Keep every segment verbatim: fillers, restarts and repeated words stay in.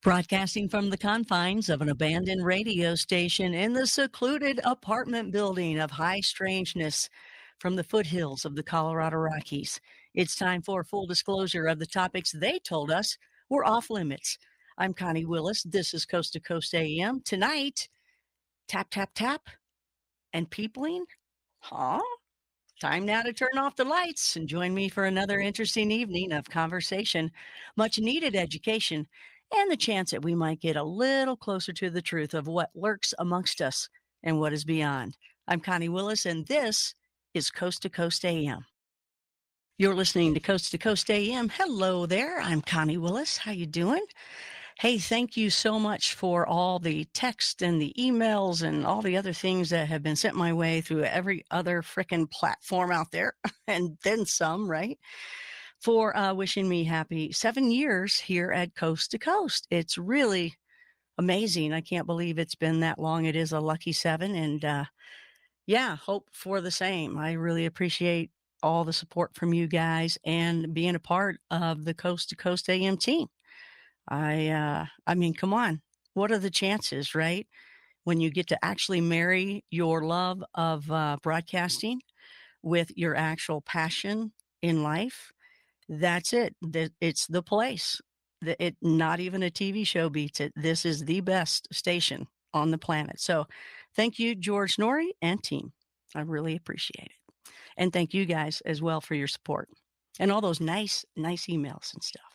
Broadcasting from the confines of an abandoned radio station in the secluded apartment building of high strangeness from the foothills of the Colorado Rockies. It's time for full disclosure of the topics they told us were off limits. I'm Connie Willis. This is Coast to Coast A M. Tonight, tap, tap, tap, and peopling? Huh? Time now to turn off the lights and join me for another interesting evening of conversation, much needed education, and the chance that we might get a little closer to the truth of what lurks amongst us and what is beyond. I'm Connie Willis, and this is Coast to Coast A M. You're listening to Coast to Coast A M. Hello there. I'm Connie Willis. How you doing? Hey, thank you so much for all the text and the emails and all the other things that have been sent my way through every other frickin' platform out there, and then some, right? For uh, wishing me happy seven years here at Coast to Coast. It's really amazing. I can't believe it's been that long. It is a lucky seven. And uh, yeah, hope for the same. I really appreciate all the support from you guys and being a part of the Coast to Coast A M team. I, uh, I mean, come on. What are the chances, right? When you get to actually marry your love of uh, broadcasting with your actual passion in life. That's it. It's the place. It, not even a T V show beats it. This is the best station on the planet. So thank you, George Norrie and team. I really appreciate it. And thank you guys as well for your support and all those nice, nice emails and stuff.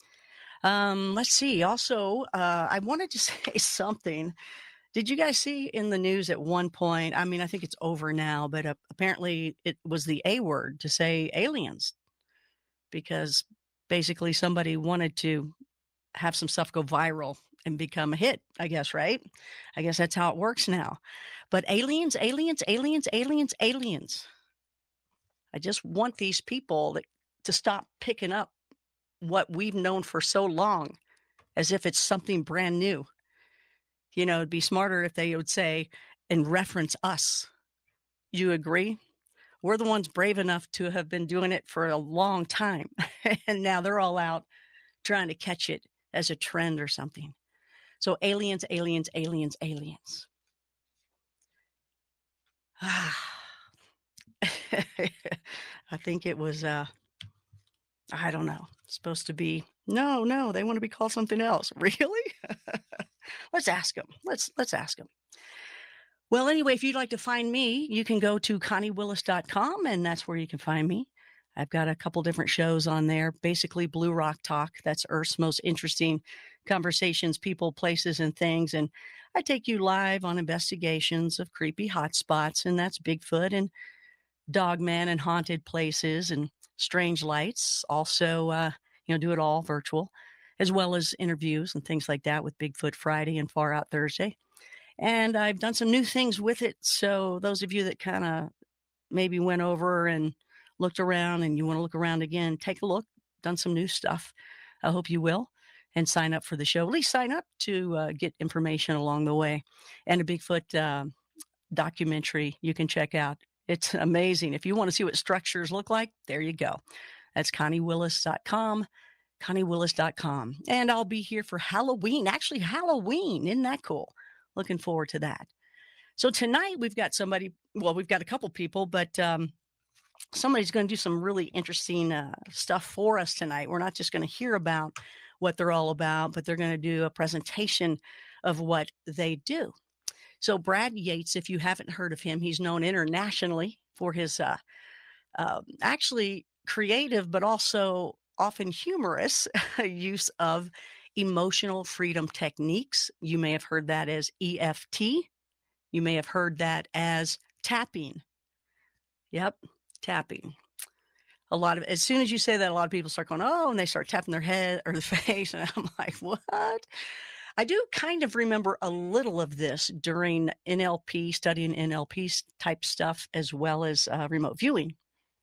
Um, let's see. Also, uh, I wanted to say something. Did you guys see in the news at one point? I mean, I think it's over now, but uh, apparently it was the A word to say aliens. Because basically somebody wanted to have some stuff go viral and become a hit, I guess, right? I guess that's how it works now. But aliens, aliens, aliens, aliens, aliens. I just want these people that, to stop picking up what we've known for so long as if it's something brand new. You know, it'd be smarter if they would say and reference us. You agree? We're the ones brave enough to have been doing it for a long time. And now they're all out trying to catch it as a trend or something. So aliens, aliens, aliens, aliens. Ah. I think it was, uh, I don't know, supposed to be, no, no, they want to be called something else. Really? Let's ask them. Let's, let's ask them. Well, anyway, if you'd like to find me, you can go to connie willis dot com, and that's where you can find me. I've got a couple different shows on there, basically Blue Rock Talk. That's Earth's most interesting conversations, people, places, and things. And I take you live on investigations of creepy hotspots, and that's Bigfoot and Dogman and haunted places and strange lights. Also, uh, you know, do it all virtual, as well as interviews and things like that with Bigfoot Friday and Far Out Thursday. And I've done some new things with it. So those of you that kind of maybe went over and looked around and you want to look around again, take a look, done some new stuff. I hope you will. And sign up for the show. At least sign up to uh, get information along the way. And a Bigfoot uh, documentary you can check out. It's amazing. If you want to see what structures look like, there you go. That's connie willis dot com. connie willis dot com. And I'll be here for Halloween. Actually, Halloween. Isn't that cool? Looking forward to that. So tonight we've got somebody, well, we've got a couple people, but um, somebody's going to do some really interesting uh, stuff for us tonight. We're not just going to hear about what they're all about, but they're going to do a presentation of what they do. So Brad Yates, if you haven't heard of him, he's known internationally for his uh, uh, actually creative, but also often humorous use of emotional freedom techniques. You may have heard that as E F T. You may have heard that as tapping. Yep, tapping. A lot of, as soon as you say that, a lot of people start going, oh, and they start tapping their head or their face. And I'm like, what? I do kind of remember a little of this during N L P, studying N L P type stuff, as well as uh, remote viewing.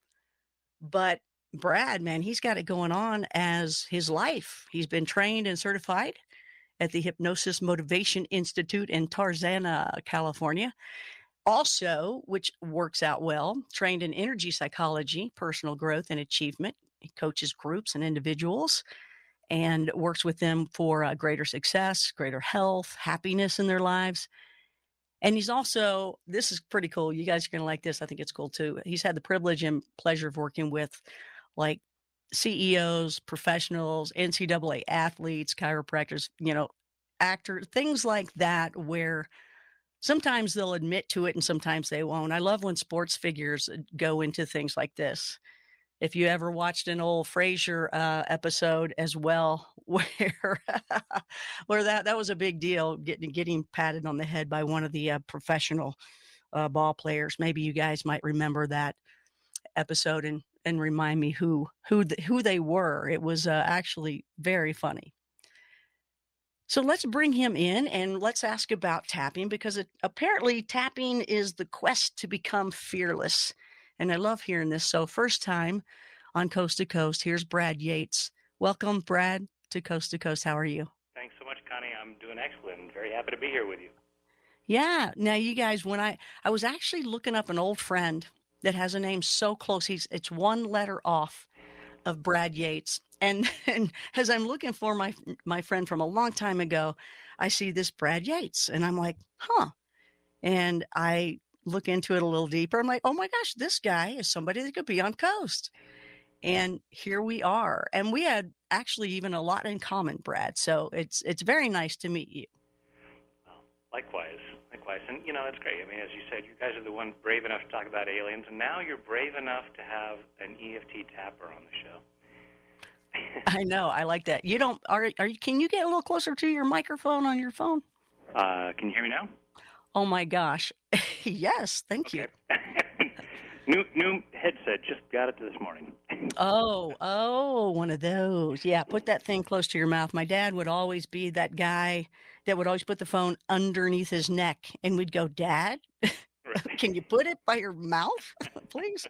But Brad, man, he's got it going on as his life. He's been trained and certified at the Hypnosis Motivation Institute in Tarzana, California. Also, which works out well, trained in energy psychology, personal growth and achievement. He coaches groups and individuals. and works with them for uh, greater success, greater health, happiness in their lives. And he's also, this is pretty cool. You guys are going to like this. I think it's cool too. He's had the privilege and pleasure of working with like C E Os, professionals, N C double A athletes, chiropractors, you know, actors, things like that, where sometimes they'll admit to it and sometimes they won't. I love when sports figures uh, go into things like this. If you ever watched an old Frasier uh, episode as well, where where that that was a big deal, getting getting patted on the head by one of the uh, professional uh, ball players. Maybe you guys might remember that episode and and remind me who who th- who they were. It was uh, actually very funny. So let's bring him in and let's ask about tapping because it, apparently tapping is the quest to become fearless. And I love hearing this. So, first time on Coast to Coast, here's Brad Yates. Welcome, Brad, to Coast to Coast. How are you? Thanks so much, Connie. I'm doing excellent. Very happy to be here with you. Yeah. Now, you guys, when I I was actually looking up an old friend that has a name so close, he's it's one letter off of Brad Yates. And, and as I'm looking for my my friend from a long time ago, I see this Brad Yates, and I'm like, huh. And I look into it a little deeper. I'm like, oh my gosh, this guy is somebody that could be on Coast. And here we are. And we had actually even a lot in common, Brad. So it's it's very nice to meet you. Well, likewise, likewise. And, you know, it's great. I mean, as you said, you guys are the ones brave enough to talk about aliens, and now you're brave enough to have an E F T tapper on the show. I know. I like that. You don't are are you can you get a little closer to your microphone on your phone? Uh, can you hear me now? Oh my gosh. Yes, thank you. Okay. new new headset. Just got it this morning. Oh, oh, one of those. Yeah, put that thing close to your mouth. My dad would always be that guy that would always put the phone underneath his neck, and we'd go, "Dad, Right. can you put it by your mouth, please?"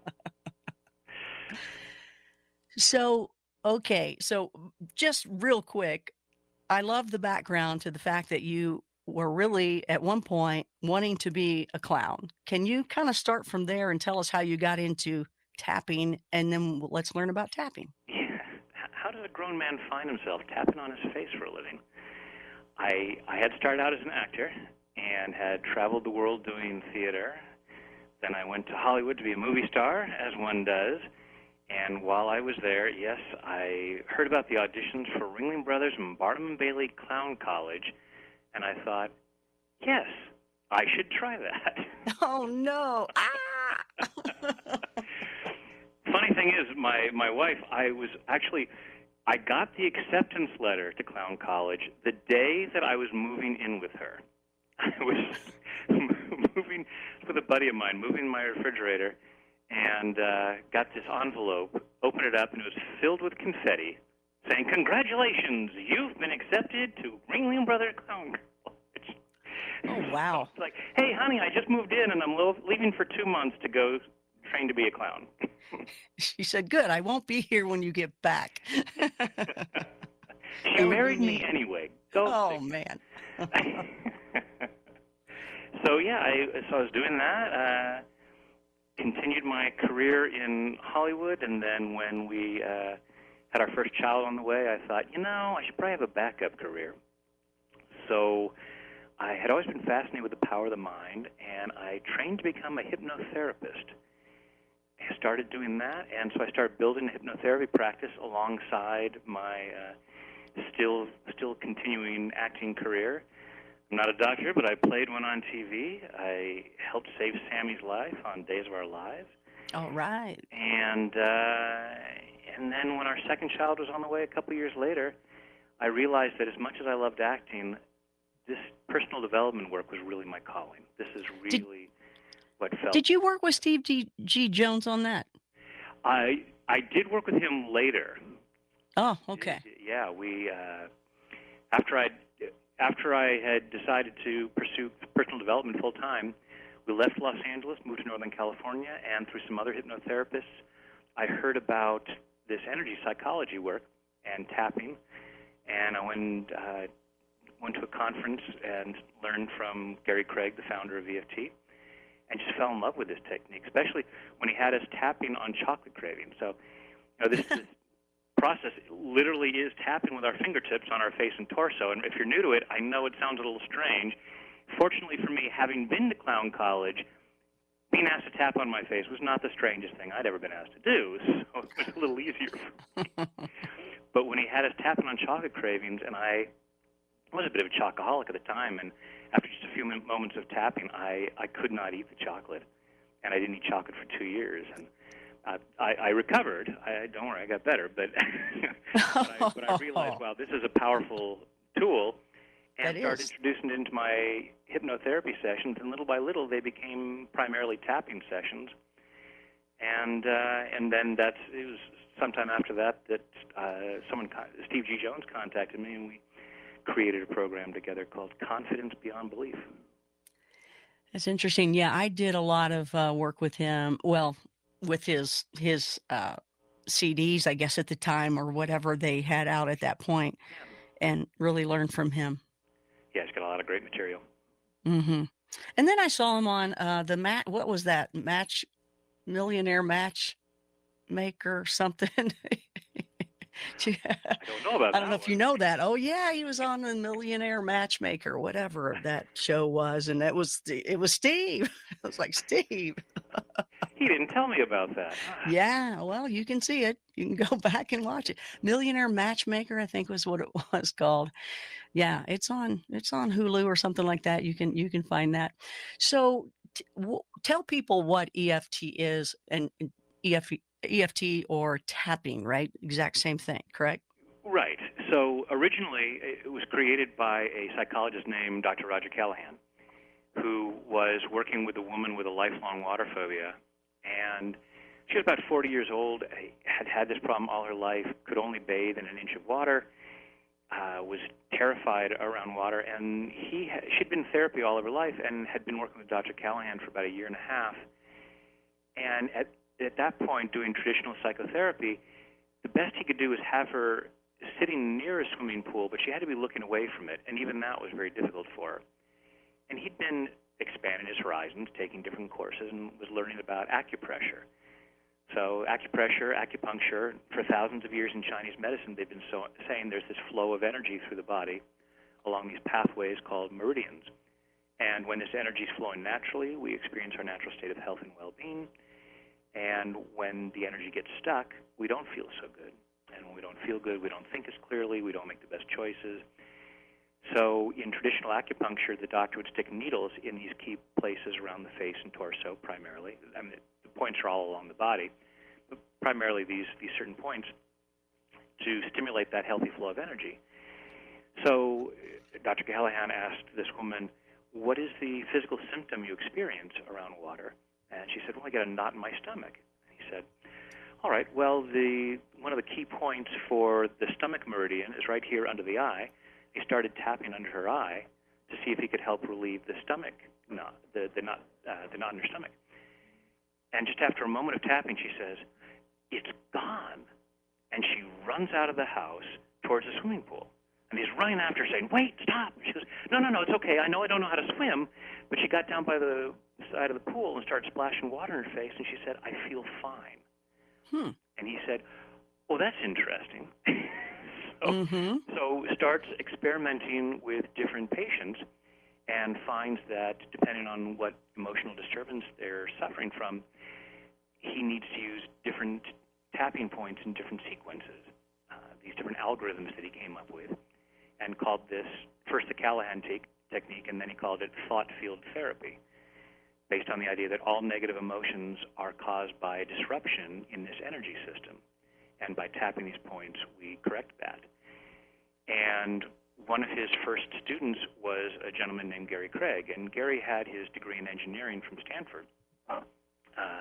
So, okay, so mm, just real quick, I love the background to the fact that you were really at one point wanting to be a clown. Can you kind of start from there and tell us how you got into tapping, and then w- let's learn about tapping? Yeah. H- How does a grown man find himself tapping on his face for a living? I I had started out as an actor and had traveled the world doing theater. Then I went to Hollywood to be a movie star, as one does. And while I was there, yes, I heard about the auditions for Ringling Brothers and Barnum and Bailey Clown College, and I thought, yes, I should try that. Oh no. Ah. Funny thing is, my my wife, I was actually, I got the acceptance letter to Clown College the day that I was moving in with her. I was moving with a buddy of mine, moving my refrigerator, and uh, got this envelope, opened it up, and it was filled with confetti saying, "Congratulations, you've been accepted to Ringling Brothers Clown College." Oh So wow. it's like, "Hey, honey, I just moved in, and I'm lo- leaving for two months to go train to be a clown." She said, "Good, I won't be here when you get back." She That would be married me neat. anyway. Go Oh figure. man. So yeah, I so I was doing that. Uh, continued my career in Hollywood, and then when we uh, had our first child on the way, I thought, you know, I should probably have a backup career. So I had always been fascinated with the power of the mind, and I trained to become a hypnotherapist. I started doing that, and so I started building a hypnotherapy practice alongside my uh, still still continuing acting career. I'm not a doctor, but I played one on T V. I helped save Sammy's life on Days of Our Lives. All right. And uh, and then when our second child was on the way a couple years later, I realized that as much as I loved acting, this personal development work was really my calling. This is Did really what felt. did you work with Steve G. G. Jones on that? I I did work with him later. Oh, Did, okay. yeah, we uh, after I after I had decided to pursue personal development full time, we left Los Angeles, moved to Northern California, and through some other hypnotherapists, I heard about this energy psychology work and tapping, and I went uh, went to a conference and learned from Gary Craig, the founder of E F T, and just fell in love with this technique, especially when he had us tapping on chocolate cravings. So, you know, this is process literally is tapping with our fingertips on our face and torso. And if you're new to it, I know it sounds a little strange. Fortunately for me, having been to clown college, being asked to tap on my face was not the strangest thing I'd ever been asked to do, so it was a little easier for me. But when he had us tapping on chocolate cravings, and I was a bit of a chocoholic at the time, and after just a few moments of tapping, I, I could not eat the chocolate, and I didn't eat chocolate for two years. And uh, I, I recovered. I, don't worry, I got better. But, but, I, but I realized, wow, this is a powerful tool, and That started is. introducing it into my hypnotherapy sessions, and little by little, they became primarily tapping sessions. And uh, and then that's it was sometime after that that uh, someone, Steve G. Jones, contacted me, and we created a program together called Confidence Beyond Belief. That's interesting. Yeah, I did a lot of uh, work with him. Well, with his his uh, C Ds, I guess at the time or whatever they had out at that point, Yeah, and really learned from him. yeah, he's got a lot of great material. Hmm. And then I saw him on uh, the mat. What was that match? Millionaire Matchmaker something. Yeah. I don't know about I don't know that if you one. know that. Oh yeah, he was on the Millionaire Matchmaker, whatever that show was, and that was it was Steve. I was like, Steve. He didn't tell me about that. Ah, Yeah, well, you can see it. You can go back and watch it. Millionaire Matchmaker, I think was what it was called. Yeah, it's on it's on Hulu or something like that. You can you can find that. So t- w- tell people what E F T is and and E F E F T or tapping, right? Exact same thing, correct? right. So originally, it was created by a psychologist named Doctor Roger Callahan, who was working with a woman with a lifelong water phobia. And she was about forty years old, had had this problem all her life, could only bathe in an inch of water, uh, was terrified around water. And he ha- she'd been in therapy all of her life and had been working with Doctor Callahan for about a year and a half. And at, at that point, doing traditional psychotherapy, the best he could do was have her sitting near a swimming pool, but she had to be looking away from it. And even that was very difficult for her. And he'd been expanding his horizons, taking different courses, and was learning about acupressure. So acupressure, acupuncture, for thousands of years in Chinese medicine, they've been so, saying there's this flow of energy through the body along these pathways called meridians. And when this energy is flowing naturally, we experience our natural state of health and well-being. And when the energy gets stuck, we don't feel so good. And when we don't feel good, we don't think as clearly, we don't make the best choices. So in traditional acupuncture, the doctor would stick needles in these key places around the face and torso primarily. I mean, the points are all along the body, but primarily these, these certain points to stimulate that healthy flow of energy. So Doctor Callahan asked this woman, what is the physical symptom you experience around water? And she said, well, I get a knot in my stomach. And he said, all right, well, the one of the key points for the stomach meridian is right here under the eye. He started tapping under her eye to see if he could help relieve the stomach knot, the, the, knot, uh, the knot in her stomach. And just after a moment of tapping, she says, it's gone. And she runs out of the house towards the swimming pool. And he's running after her saying, wait, stop. She goes, no, no, no, it's okay. I know I don't know how to swim. But she got down by the side of the pool and started splashing water in her face, and she said, I feel fine. Hmm. And he said, oh, that's interesting. so, Mm-hmm. so starts experimenting with different patients and finds that depending on what emotional disturbance they're suffering from, he needs to use different tapping points in different sequences, uh, these different algorithms that he came up with, and called this first the Callahan te- technique, and then he called it thought field therapy, based on the idea that all negative emotions are caused by a disruption in this energy system. And by tapping these points, we correct that. And one of his first students was a gentleman named Gary Craig, and Gary had his degree in engineering from Stanford. Uh,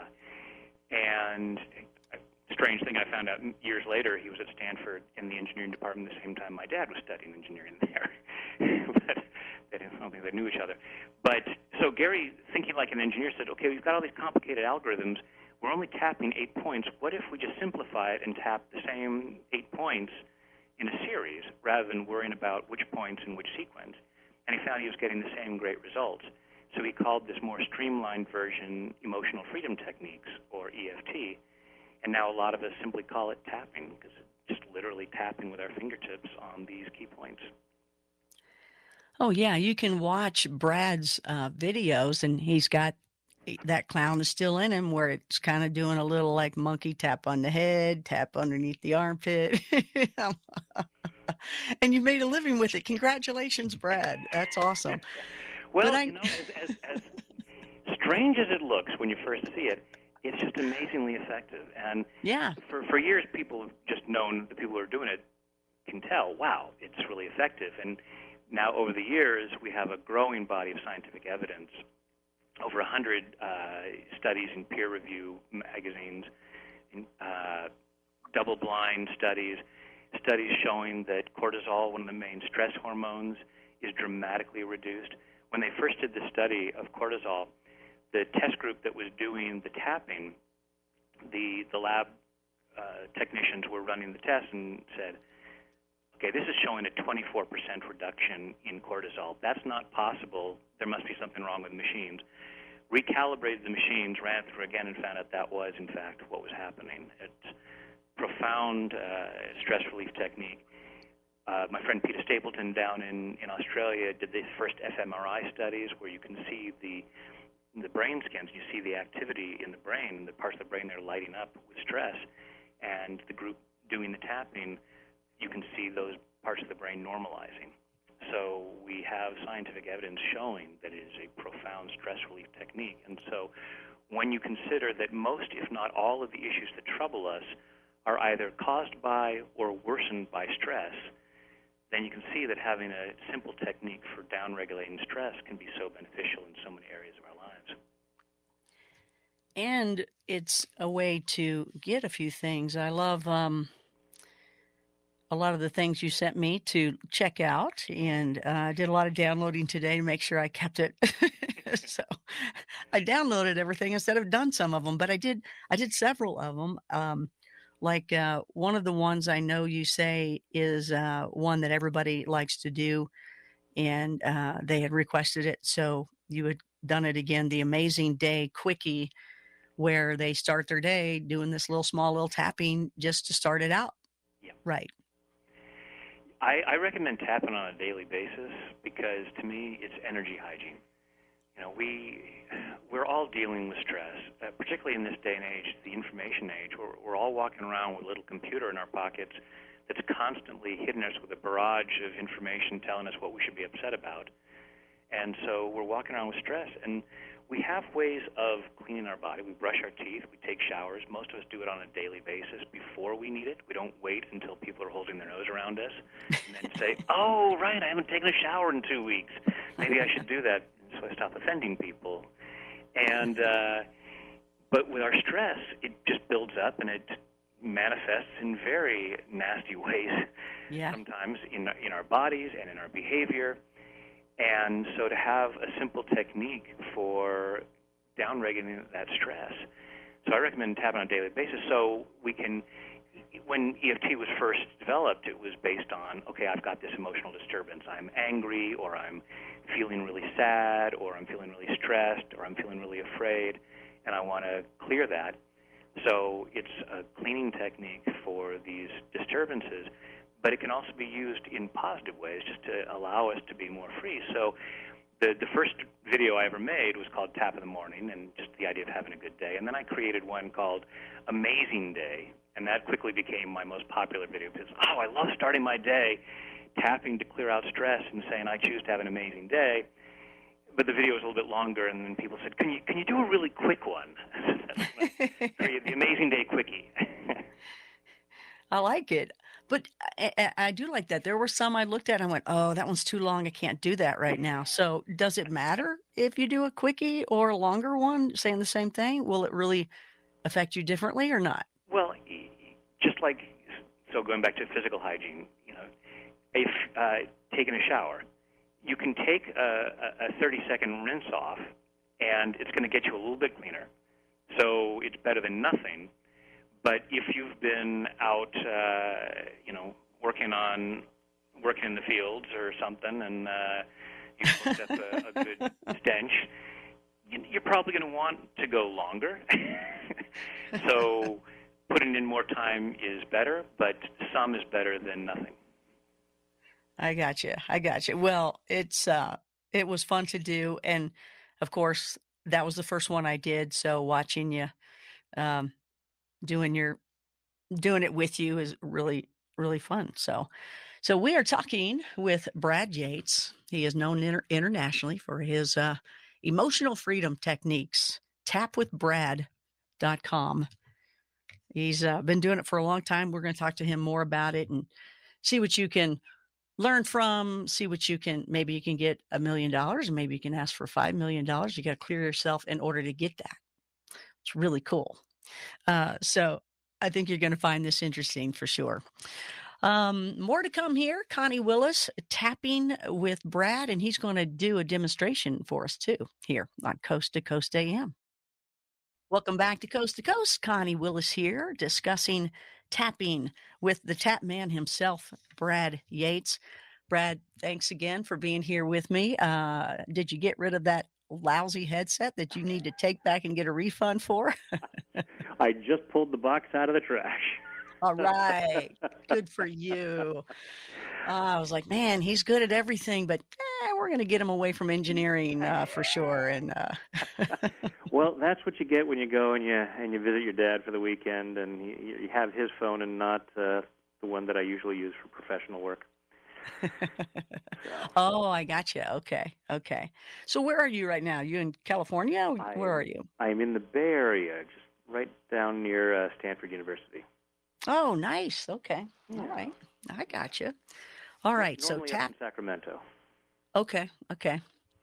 and a strange thing I found out years later, he was at Stanford in the engineering department the same time my dad was studying engineering there. But they didn't, I don't think they knew each other. But so Gary, thinking like an engineer, said, okay, we've got all these complicated algorithms. We're only tapping eight points. What if we just simplify it and tap the same eight points in a series rather than worrying about which points in which sequence? And he found he was getting the same great results. So he called this more streamlined version emotional freedom techniques, or E F T. And now a lot of us simply call it tapping because it just literally tapping with our fingertips on these key points. Oh, yeah, you can watch Brad's, uh, videos, and he's got e that clown is still in him where it's kinda doing a little, like, monkey tap on the head, tap underneath the armpit. And you made a living with it. Congratulations, Brad. That's awesome. But Well, I you know, as, as, as strange as it looks when you first see it, it's just amazingly effective. And Yeah. for, for years, people have just known the people who are doing it can tell, wow, it's really effective. And now, over the years, we have a growing body of scientific evidence, over one hundred uh, studies in peer review magazines, in, uh, double-blind studies, studies showing that cortisol, one of the main stress hormones, is dramatically reduced. When they first did the study of cortisol, the test group that was doing the tapping, the, the lab uh, technicians were running the test and said, okay, this is showing a twenty-four percent reduction in cortisol. That's not possible. There must be something wrong with the machines. Recalibrated the machines, ran it through again, and found out that was, in fact, what was happening. It's profound uh, stress relief technique. Uh, my friend Peter Stapleton down in, in Australia did the first fMRI studies where you can see the the brain scans. You see the activity in the brain, the parts of the brain that are lighting up with stress. And the group doing the tapping, you can see those parts of the brain normalizing. So we have scientific evidence showing that it is a profound stress relief technique. And so when you consider that most, if not all, of the issues that trouble us are either caused by or worsened by stress, then you can see that having a simple technique for down-regulating stress can be so beneficial in so many areas of our lives. And it's a way to get a few things. I love, um a lot of the things you sent me to check out, and, uh, I did a lot of downloading today to make sure I kept it. So, I downloaded everything instead of done some of them, but I did I did several of 'em. Um, like, uh, one of the ones I know you say is, uh, one that everybody likes to do, and, uh, they had requested it, so you had done it again, the Amazing Day Quickie, where they start their day doing this little small little tapping just to start it out Yeah. right. I, I recommend tapping on a daily basis because, to me, it's energy hygiene. You know, we we're all dealing with stress, uh, particularly in this day and age, the information age. We're, we're all walking around with a little computer in our pockets that's constantly hitting us with a barrage of information telling us what we should be upset about. And so we're walking around with stress. And we have ways of cleaning our body. We brush our teeth. We take showers. Most of us do it on a daily basis before we need it. We don't wait until people are holding their nose around us and then say, oh, right, I haven't taken a shower in two weeks. Maybe I should do that so I stop offending people. And uh, but with our stress, it just builds up and it manifests in very nasty ways, Yeah. sometimes in, in our bodies and in our behavior. And so to have a simple technique for down-regulating that stress. So I recommend tapping on a daily basis so we can, when E F T was first developed, it was based on, okay, I've got this emotional disturbance. I'm angry, or I'm feeling really sad, or I'm feeling really stressed, or I'm feeling really afraid, and I want to clear that. So it's a cleaning technique for these disturbances, but it can also be used in positive ways just to allow us to be more free. So the, the first video I ever made was called Tap in the Morning, and just the idea of having a good day. And then I created one called Amazing Day, and that quickly became my most popular video because, oh, I love starting my day tapping to clear out stress and saying I choose to have an amazing day. But the video was a little bit longer, and then people said, can you, can you do a really quick one? The Amazing Day Quickie. I like it, but I, I, I do like that. There were some I looked at and went, "Oh, that one's too long. I can't do that right now." So, does it matter if you do a quickie or a longer one saying the same thing? Will it really affect you differently or not? Well, just like, so going back to physical hygiene, you know, if uh, taking a shower, you can take a, a thirty-second rinse off, and it's going to get you a little bit cleaner. So it's better than nothing. But if you've been out, uh, you know, working on working in the fields or something, and uh, you've looked at a, a good stench, you, you're probably going to want to go longer. So putting in more time is better, but some is better than nothing. I got you. I got you. Well, it's uh it was fun to do, and of course, that was the first one I did, so watching you um doing your doing it with you is really really fun. So, so we are talking with Brad Yates. He is known inter- internationally for his uh emotional freedom techniques. tap with brad dot com. He's uh, been doing it for a long time. We're going to talk to him more about it and see what you can learn from, see what you can, maybe you can get a million dollars, maybe you can ask for five million dollars. You got to clear yourself in order to get that. It's really cool. Uh, so I think you're going to find this interesting for sure. Um, more to come here. Connie Willis tapping with Brad, and he's going to do a demonstration for us too here on Coast to Coast A M. Welcome back to Coast to Coast. Connie Willis here discussing tapping with the tap man himself, Brad Yates. Brad, thanks again for being here with me. Uh, did you get rid of that lousy headset that you need to take back and get a refund for? I just pulled the box out of the trash. All right. Good for you. Uh, I was like, man, he's good at everything, but eh, we're going to get him away from engineering uh, for sure. And uh, well, that's what you get when you go and you and you visit your dad for the weekend, and you, you have his phone and not uh, the one that I usually use for professional work. Oh, I gotcha. Okay. Okay. So where are you right now? You in California? Where I, are you? I'm in the Bay Area, just right down near uh, Stanford University. Oh, nice. Okay. Yeah. All right. I gotcha. All right. So Normally up tap. in Sacramento. Okay. Okay.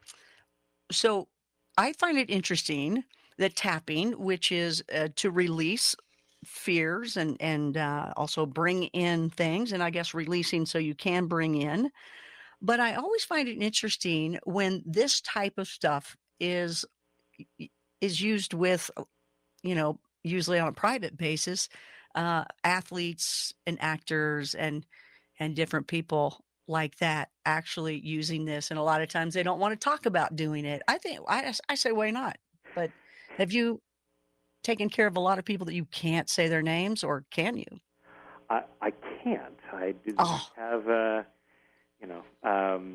So I find it interesting that tapping, which is uh, to release fears and and uh, also bring in things, and I guess releasing so you can bring in. But I always find it interesting when this type of stuff is is used with, uh, you know, usually on a private basis, uh, athletes and actors and and different people like that actually using this. And a lot of times they don't want to talk about doing it. I think I, I say, why not? But have you taken care of a lot of people that you can't say their names, or can you? I, I can't. I didn't Oh. have, uh, you know, um,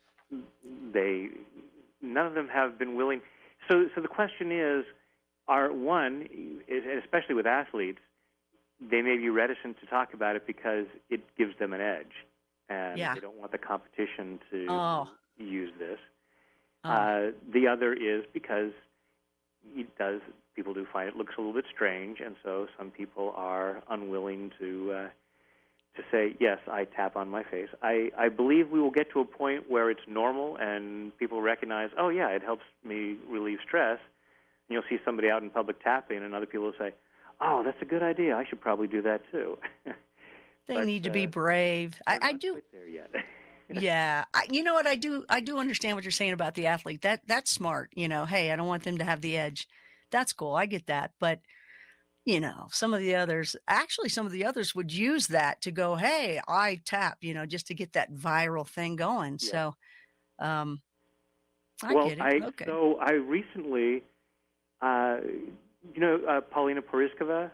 they, none of them have been willing. So, so the question is, are one, is, especially with athletes, they may be reticent to talk about it because it gives them an edge, and Yeah. they don't want the competition to Oh. use this. Oh. Uh, the other is because it does. People do find it looks a little bit strange, and so some people are unwilling to uh, to say, yes, I tap on my face. I, I believe we will get to a point where it's normal and people recognize, oh, yeah, it helps me relieve stress. And you'll see somebody out in public tapping, and other people will say, oh, that's a good idea. I should probably do that too. They But, need to be uh, brave. I, We're I not do. quite there yet. Yeah. I, you know what? I do. I do understand what you're saying about the athlete. That that's smart. You know, hey, I don't want them to have the edge. That's cool. I get that. But you know, some of the others, actually, some of the others would use that to go, hey, I tap. You know, just to get that viral thing going. Yeah. So, um, I well, get it. I Okay. so I recently, uh, you know, uh, Paulina Poriskova,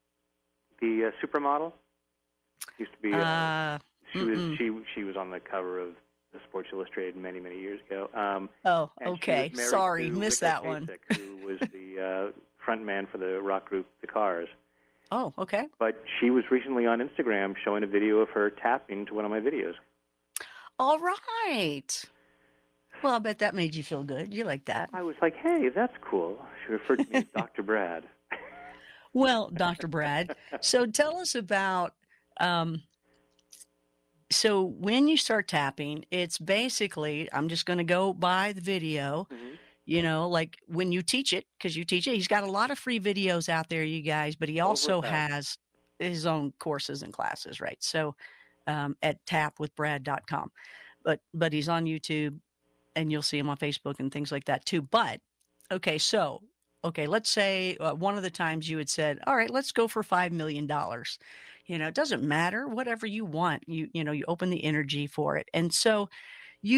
the uh, supermodel, used to be. Uh, Uh, she was mm-mm. she she was on the cover of the Sports Illustrated many many years ago. Um, Oh, and okay. She was married Sorry, to missed Rick that one. Ocasek, who was the uh, front man for the rock group The Cars. Oh, okay. But she was recently on Instagram showing a video of her tapping to one of my videos. All right. Well, I bet that made you feel good. You like that. I was like, hey, that's cool. She referred to me as Doctor Brad. Well, Doctor Brad, so tell us about, um, so when you start tapping, it's basically, I'm just going to go by the video, Mhm. you know, like when you teach it, because you teach it, he's got a lot of free videos out there, you guys, but he Over a also thousand. has his own courses and classes, right? So um, at tap with brad dot com, but but he's on YouTube, and you'll see him on Facebook and things like that too. But okay, so okay, let's say uh, one of the times you had said, "All right, let's go for five million dollars." You know, it doesn't matter, whatever you want. You you know, you open the energy for it, and so you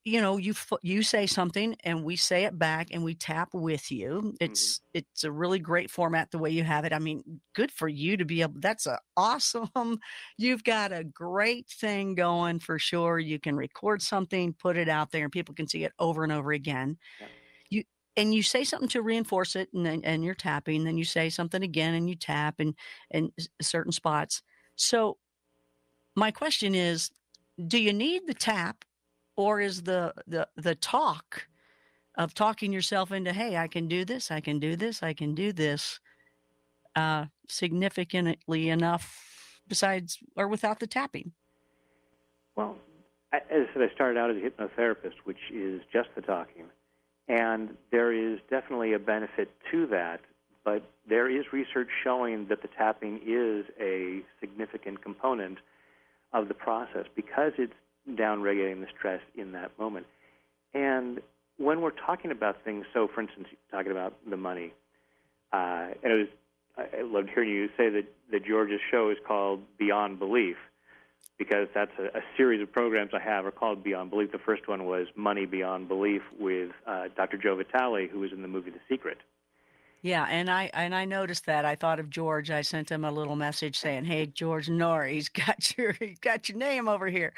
you know, you f you say something and we say it back and we tap with you. Hmm. It's it's a really great format the way you have it. I mean, good for you to be able that's a awesome you've got a great thing going for sure. You can record something, put it out there, and people can see it over and over again. Yeah. You and you say something to reinforce it, and then and you're tapping, then you say something again and you tap and and s certain spots. So, my question is, do you need the tap, or is the the the talk of talking yourself into, "Hey, I can do this, I can do this, I can do this," uh, significantly enough besides or without the tapping? Well, I, as I said, I started out as a hypnotherapist, which is just the talking. And there is definitely a benefit to that, but there is research showing that the tapping is a significant component of the process because it's downregulating the stress in that moment. And when we're talking about things, so for instance, talking about the money, uh, and it was, I loved hearing you say that, that George's show is called Beyond Belief, because that's a, a series of programs I have are called Beyond Belief. The first one was Money Beyond Belief with uh, Doctor Joe Vitale, who was in the movie The Secret. Yeah, and I and I noticed that. I thought of George. I sent him a little message saying, "Hey, George Norrie's got your he's got your name over here."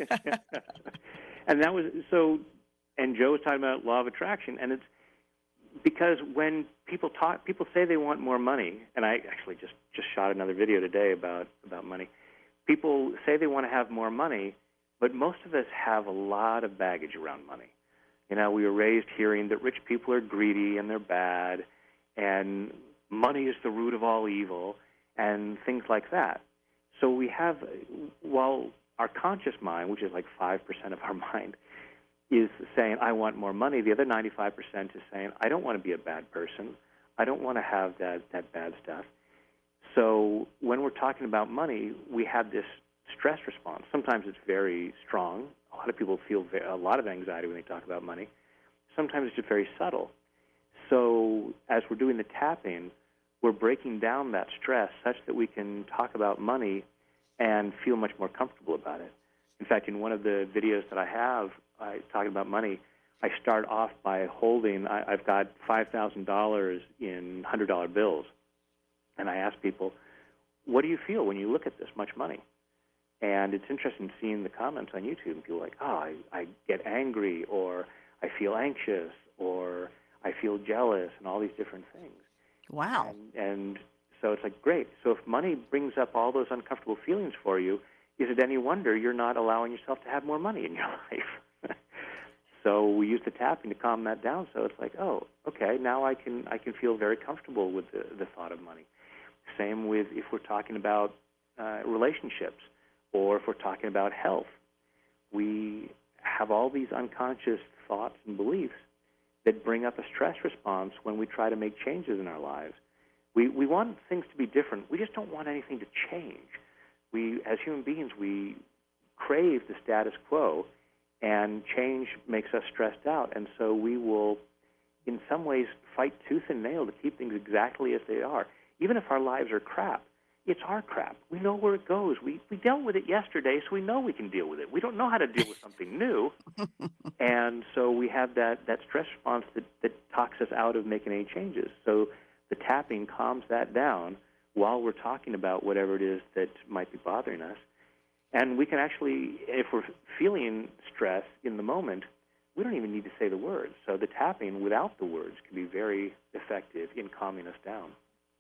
And that was so. And Joe was talking about law of attraction, and it's because when people talk, people say they want more money, and I actually just just shot another video today about about money. People say they want to have more money, but most of us have a lot of baggage around money. You know, we were raised hearing that rich people are greedy and they're bad, and money is the root of all evil, and things like that. So we have, while our conscious mind, which is like five percent of our mind, is saying, I want more money, the other ninety-five percent is saying, I don't want to be a bad person. I don't want to have that, that bad stuff. So when we're talking about money, we have this stress response. Sometimes it's very strong. A lot of people feel a lot of anxiety when they talk about money. Sometimes it's just very subtle. So as we're doing the tapping, we're breaking down that stress such that we can talk about money and feel much more comfortable about it. In fact, in one of the videos that I have I, talking about money, I start off by holding, I, I've got five thousand dollars in one hundred dollar bills. And I ask people, what do you feel when you look at this much money? And it's interesting seeing the comments on YouTube. And people are like, oh, I, I get angry, or I feel anxious, or I feel jealous, and all these different things. Wow. And, and so it's like, great. So if money brings up all those uncomfortable feelings for you, is it any wonder you're not allowing yourself to have more money in your life? So we use the tapping to calm that down. So it's like, oh, okay, now I can I can feel very comfortable with the, the thought of money. Same with if we're talking about uh, relationships, or if we're talking about health. We have all these unconscious thoughts and beliefs that bring up a stress response when we try to make changes in our lives. We we want things to be different. We just don't want anything to change. We, as human beings, we crave the status quo, and change makes us stressed out. And so we will, in some ways, fight tooth and nail to keep things exactly as they are. Even if our lives are crap, it's our crap. We know where it goes. We, we dealt with it yesterday, so we know we can deal with it. We don't know how to deal with something new. And so we have that, that stress response that, that talks us out of making any changes. So the tapping calms that down while we're talking about whatever it is that might be bothering us. And we can actually, if we're feeling stress in the moment, we don't even need to say the words. So the tapping without the words can be very effective in calming us down.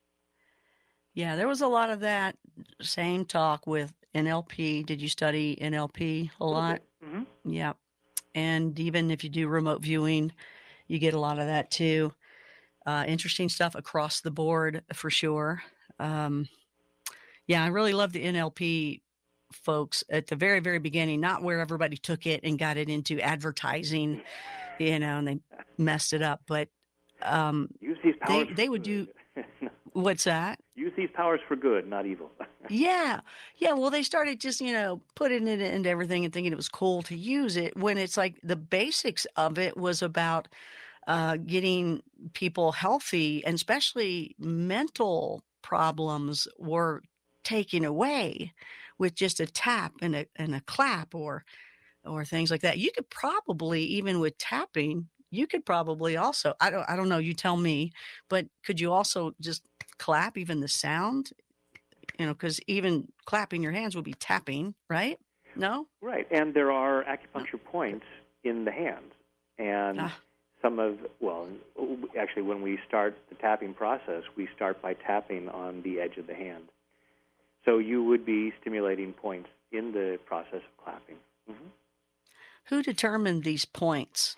Yeah, there was a lot of that same talk with N L P. Did you study N L P a lot? Mm-hmm. Yeah. And even if you do remote viewing, you get a lot of that too. Uh, interesting stuff across the board for sure. Um, yeah, I really love the N L P folks at the very, very beginning, not where everybody took it and got it into advertising, you know, and they messed it up. But um, Use these powers they they for would do good. what's that? Use these powers for good, not evil. Yeah. Yeah, well, they started just, you know, putting it into everything and thinking it was cool to use it when it's like the basics of it was about uh, getting people healthy, and especially mental problems were taken away with just a tap and a and a clap, or or things like that. You could probably, even with tapping, you could probably also, I don't I don't know, you tell me, but could you also just clap even the sound? You know, because even clapping your hands would be tapping, right? No? Right, and there are No? acupuncture points in the hands, and Ah, some of, well, actually, when we start the tapping process, we start by tapping on the edge of the hand. So you would be stimulating points in the process of clapping. hmm who determined these points?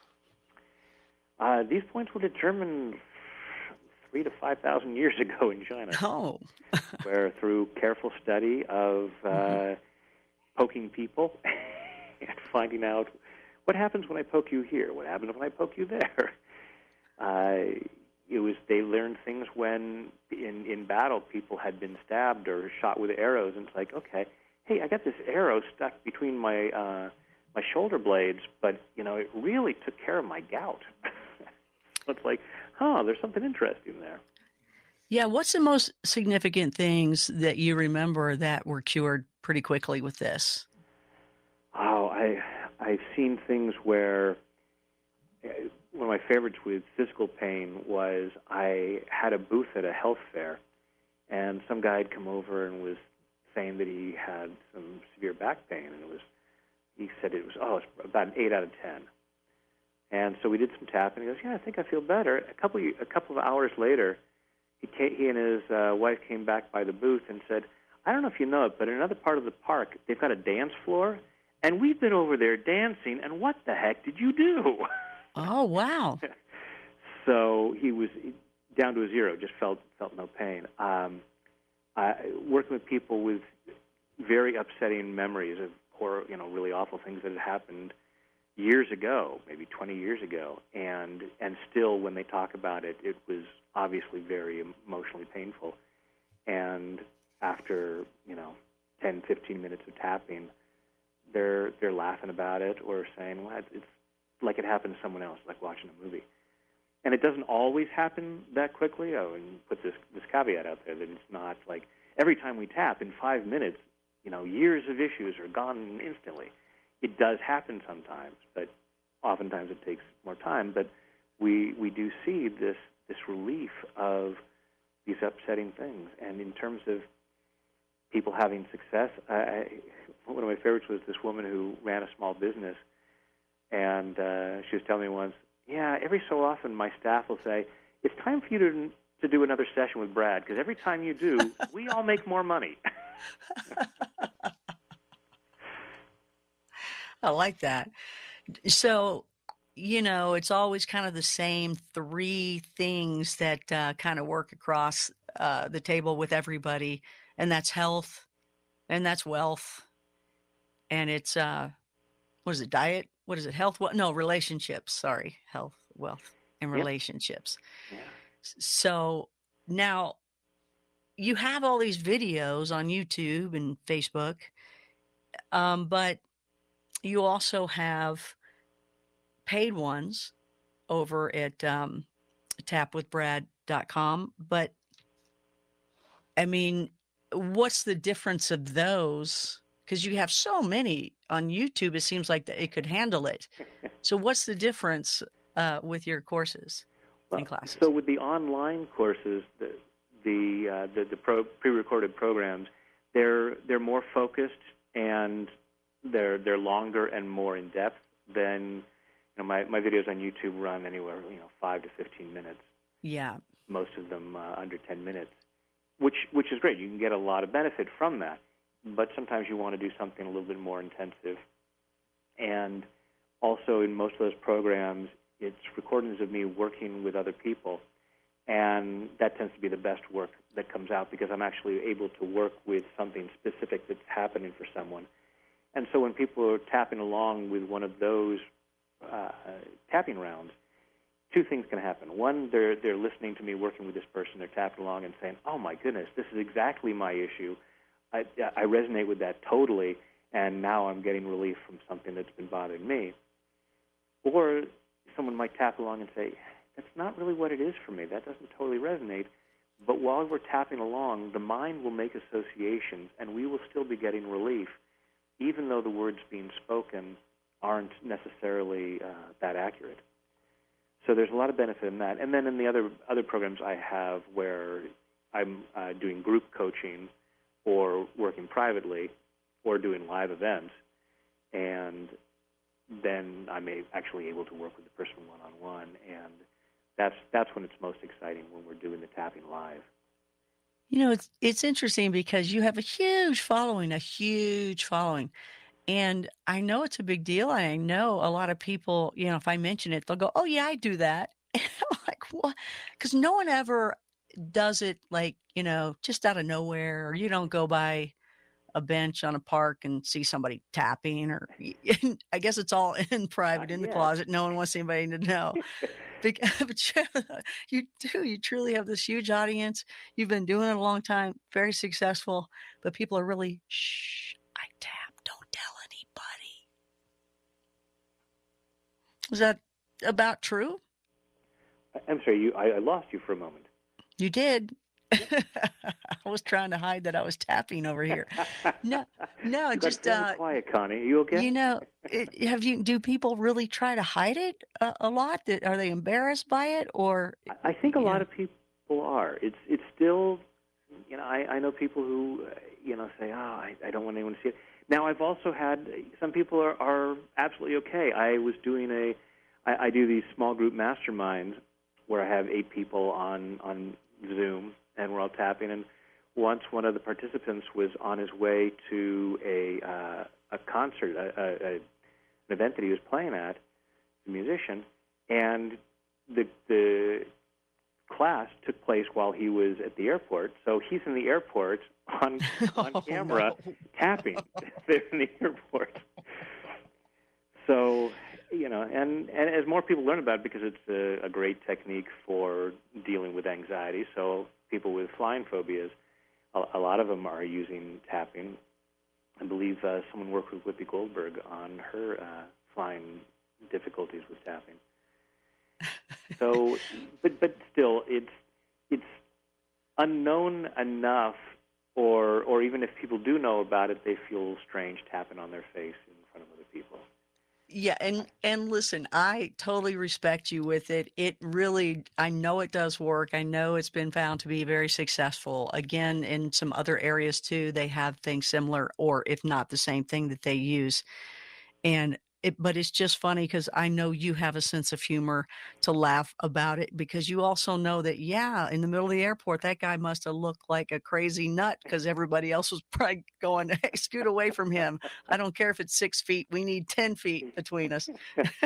Uh, these points were determined three to five thousand years ago in China, Oh. where through careful study of Mhm. uh, poking people and finding out what happens when I poke you here, what happens when I poke you there. Uh, it was they learned things when in in battle people had been stabbed or shot with arrows, and it's like, okay, hey, I got this arrow stuck between my uh, my shoulder blades, but you know it really took care of my gout. So it's like, huh, there's something interesting there. Yeah, what's the most significant things that you remember that were cured pretty quickly with this? Oh, I I've seen things where uh, one of my favorites with physical pain was I had a booth at a health fair, and some guy had come over and was saying that he had some severe back pain, and it was he said it was oh it's about an eight out of ten. And so we did some tapping. He goes, yeah, I think I feel better. A couple a couple of hours later, he came, he and his uh, wife came back by the booth and said, I don't know if you know it, but in another part of the park, they've got a dance floor, and we've been over there dancing. And what the heck did you do? Oh, wow. So he was down to a zero, just felt felt no pain. Um, I, working with people with very upsetting memories of horror, you know, really awful things that had happened years ago, maybe twenty years ago, and and still when they talk about it, it was obviously very emotionally painful. And after you know ten, fifteen minutes of tapping, they're they're laughing about it or saying, well, it's like it happened to someone else, like watching a movie. And it doesn't always happen that quickly. Oh, and put this this caveat out there that it's not like every time we tap in five minutes, you know, years of issues are gone instantly. It does happen sometimes, but oftentimes it takes more time. But we we do see this this relief of these upsetting things. And in terms of people having success, I, one of my favorites was this woman who ran a small business, and uh, she was telling me once, yeah, every so often my staff will say, it's time for you to to do another session with Brad, because every time you do, we all make more money. I like that. So, you know, it's always kind of the same three things that uh, kind of work across uh, the table with everybody, and that's health, and that's wealth, and it's uh, what is it? Diet? What is it? Health? What? No, relationships. Sorry, health, wealth, and Yep. relationships. Yeah. S- So now you have all these videos on YouTube and Facebook, um, but you also have paid ones over at um, tap with brad dot com. But I mean, what's the difference of those? Because you have so many on YouTube, it seems like that it could handle it. So, what's the difference uh, with your courses Well, and classes? so with the online courses, the the uh, the, the pro, pre-recorded programs, they're they're more focused and they're they're longer and more in depth than you know my my videos on YouTube run anywhere you know five to fifteen minutes. Yeah. Most of them uh, under ten minutes, which which is great. You can get a lot of benefit from that, but sometimes you want to do something a little bit more intensive. And also in most of those programs, it's recordings of me working with other people, and that tends to be the best work that comes out because I'm actually able to work with something specific that's happening for someone. And so when people are tapping along with one of those uh, tapping rounds, two things can happen. One, they're they're listening to me working with this person. They're tapping along and saying, "Oh my goodness, this is exactly my issue. I, I resonate with that totally, and now I'm getting relief from something that's been bothering me." Or someone might tap along and say, "That's not really what it is for me. That doesn't totally resonate." But while we're tapping along, the mind will make associations, and we will still be getting relief, even though the words being spoken aren't necessarily uh, that accurate. So there's a lot of benefit in that. And then in the other other programs I have where I'm uh, doing group coaching or working privately or doing live events, and then I'm a, actually able to work with the person one-on-one, and that's that's when it's most exciting, when we're doing the tapping live. You know, it's it's interesting because you have a huge following, a huge following. And I know it's a big deal. And I know a lot of people, you know, if I mention it, they'll go, "Oh yeah, I do that." And I'm like, "What?" Because no one ever does it like, you know, just out of nowhere, or you don't go by a bench on a park and see somebody tapping, or I guess it's all in Not private in the yet. closet. No one wants anybody to know. Bec but you you do, you truly have this huge audience. You've been doing it a long time, very successful, but people are really, "Shh, I tap, don't tell anybody." Is that about true? I- I'm sorry, you. I, I lost you for a moment. You did. I was trying to hide that I was tapping over here. No, no, You got just, very uh, quiet, Connie. Are you you okay? know, it have you do people really try to hide it a a lot? That are they embarrassed by it, or, I I think a you lot know of people are. It's it's still, you know, I, I know people who, uh, you know, say, oh, I, I don't want anyone to see it. Now, I've also had some people are, are absolutely okay. I was doing a, I, I do these small group masterminds where I have eight people on on Zoom and we're all tapping. And once one of the participants was on his way to a uh, a concert, a, a, a, an event that he was playing at, a musician, and the the class took place while he was at the airport. So he's in the airport on on Oh, camera no. tapping there in the airport. So, you know, and, and as more people learn about it, because it's a, a great technique for dealing with anxiety, so people with flying phobias, a, a lot of them are using tapping. I believe uh, someone worked with Whoopi Goldberg on her uh, flying difficulties with tapping. So, but but still, it's it's unknown enough, or or even if people do know about it, they feel strange tapping on their face in front of other people. Yeah, and and listen, I totally respect you with it. It really, I know it does work. I know it's been found to be very successful. Again, in some other areas too, they have things similar, or if not the same thing that they use. And it, but it's just funny because I know you have a sense of humor to laugh about it, because you also know that, yeah, in the middle of the airport, that guy must have looked like a crazy nut because everybody else was probably going, "Hey, scoot away from him. I don't care if it's six feet. We need ten feet between us."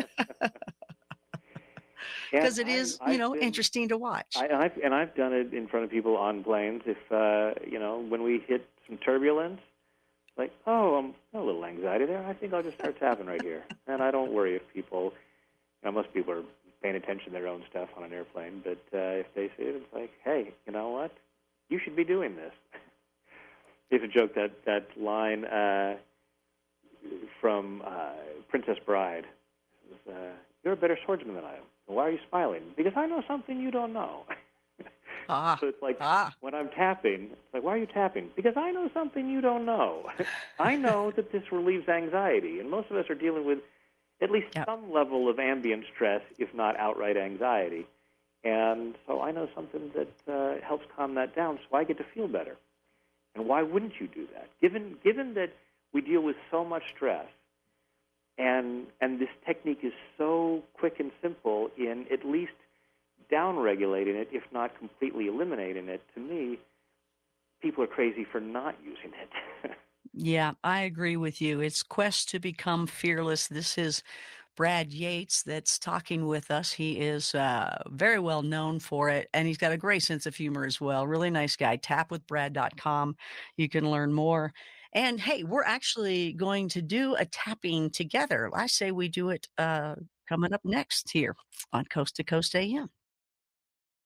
And Because it I is, you I've know, been interesting to watch. I and I've and I've done it in front of people on planes. If uh, you know, when we hit some turbulence, like, oh, I'm a little anxiety there. I think I'll just start tapping right here, and I don't worry if people. You know, most people are paying attention to their own stuff on an airplane, but uh, if they see it, it's like, hey, you know what? You should be doing this. There's a joke that that line uh, from uh, Princess Bride. Was, uh, You're a better swordsman than I am. Why are you smiling? Because I know something you don't know. Ah, So it's like ah. when I'm tapping, it's like, why are you tapping? Because I know something you don't know. I know that this relieves anxiety, and most of us are dealing with at least Yep. some level of ambient stress, if not outright anxiety. And so I know something that uh, helps calm that down, so I get to feel better. And why wouldn't you do that? Given given that we deal with so much stress, and and this technique is so quick and simple in at least down-regulating it, if not completely eliminating it, to me, people are crazy for not using it. Yeah, I agree with you. It's quest to become fearless. This is Brad Yates that's talking with us. He is uh, very well known for it, and he's got a great sense of humor as well. Really nice guy. tap with brad dot com. You can learn more. And hey, we're actually going to do a tapping together. I say we do it uh, coming up next here on Coast to Coast A M.